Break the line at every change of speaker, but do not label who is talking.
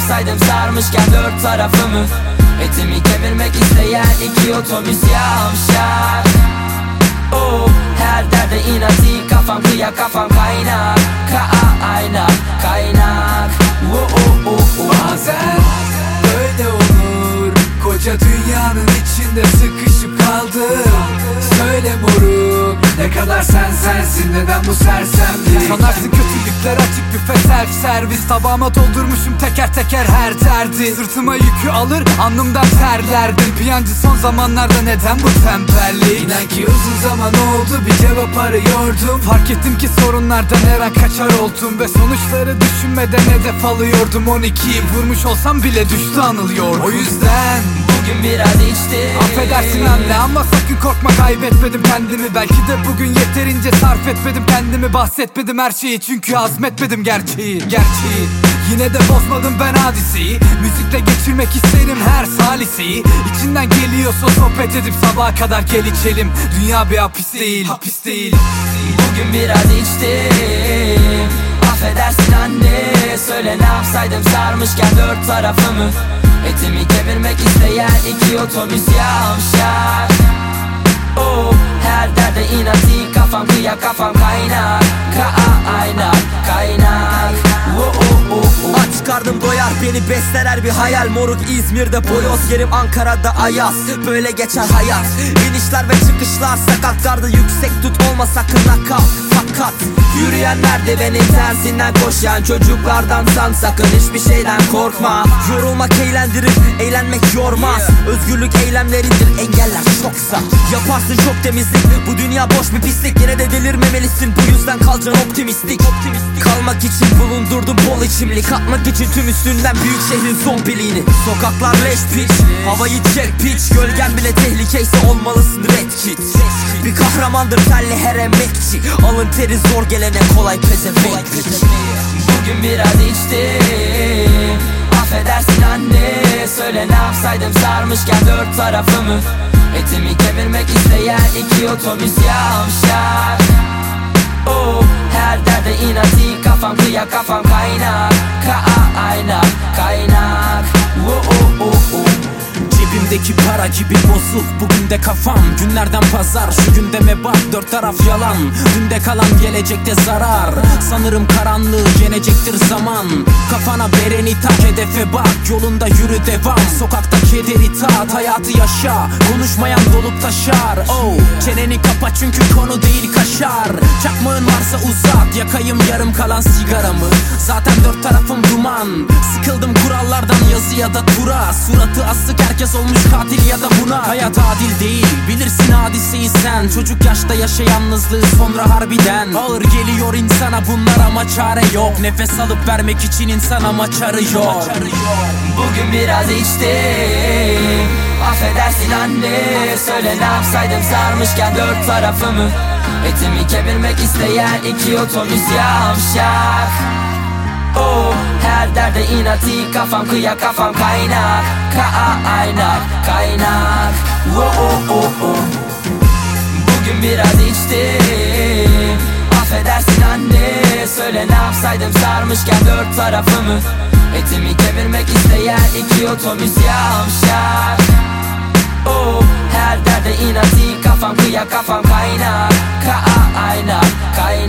yapsaydım sarmışken dört tarafımı. Etimi kemirmek isteyen iki otobüs yavşar. Oh, her derde inatı kafam kıyak kafam kaynak. Kaynak.
Bazen böyle olur, koca dünyanın içinde sıkışıp kaldım. Söyle moruk, ne kadar sensin, neden bu sersemlik?
Sanarsın kötülükler açık büfe self servis. Tabağıma doldurmuşum teker teker her derdi. Sırtıma yükü alır alnımdan terlerdim. Piyancı son zamanlarda neden bu tembellik?
İnan ki uzun zaman oldu bir cevap arıyordum.
Fark ettim ki sorunlardan her an kaçar oldum. Ve sonuçları düşünmeden hedef alıyordum. 12'yi vurmuş olsam bile düştü anılıyordum. O yüzden
bugün biraz içtim.
affedersin anne ama sakın korkma, kaybetmedim kendimi. Belki de bugün yeterince sarf etmedim kendimi. Bahsetmedim her şeyi çünkü azmetmedim gerçeği. Yine de bozmadım ben hadiseyi. Müzikle geçirmek isterim her saliseyi. İçinden geliyorsa sohbet edip sabaha kadar gel içelim. Dünya bir hapis değil.
Bugün biraz içtim. Affedersin anne, söyle ne yapsaydım sarmışken dört tarafımı. Etimi kemirmek isteyen iki otobüs yavşar. Oh, her derde inatı kafam kıyak kafam kaynak.
Aç karnım doyar, beni besler bir hayal. Moruk İzmir'de boyoz yerim, Ankara'da ayaz. Böyle geçer hayat, inişler ve çıkışlar. Sakatlarda yüksek tut, olma sakın nakal. Fakat yürüyen merdiveni tersinden koşan çocuklardansan sakın hiçbir şeyden korkma. Yorulmak eğlendirir, eğlenmek yormaz. Özgürlük eylemlerindir, engeller çoksa. Yaparsın çok temizlik, bu dünya boş bir pislik. Yine de delirmemelisin, bu yüzden kalacaksın optimistik. Kalmak için bulundurdum bol içimlik, atmak için tüm üstünden büyük şehrin zombiliğini. Sokaklar leş piç, havayı çek piç. Gölgen bile tehlikeyse olmalısın red kit. Bir kahramandır telli her emekçi. Alın teri zor gelene kolay pezevenk.
Bugün biraz içtim. Affedersin anne, söyle ne yapsaydım sarmışken dört tarafımı. Etimi kemirmek isteyen iki otobüs yavşar. Oh, her derde inatı kafam kıyak kafam kaynak.
Cebimdeki para gibi bozuk, bugün de kafam. Günlerden pazar, şu gündeme bak, dört taraf yalan. Dünde kalan gelecekte zarar. Sanırım karanlığı yenecektir zaman. Kafana bereni tak, hedefe bak, yolunda yürü devam. Sokakta kederi tat, hayatı yaşa. Konuşmayan dolup taşar. Oh, çeneni kapa çünkü konu değil kaşar. Çakmağın varsa uzat, yakayım yarım kalan sigaramı. Zaten dört tarafım duman. Sıkıldım kurallardan, yazı ya da tura. Suratı asık herkes olmuş katil ya da buna. Hayat adil değil, bilirsin hadiseyi sen. Çocuk yaşta yaşa yalnızlığı sonra harbiden. Ağır geliyor insana bunlar ama çare yok. Nefes alıp vermek için insan ama çarıyor.
Bugün biraz içtim. Affedersin anne, söyle ne yapsaydım sarmışken dört tarafımı. Etimi kemirmek isteyen iki otobüs yavşar. Oh, her derde inatı kafam kıyak kafam kaynak. Bugün biraz içtim. Affedersin anne, söyle ne yapsaydım sarmışken dört tarafımı. Etimi kemirmek isteyen iki otobüs yavşar. Oh, her derde inatı kafam kıyak kafam kaynak.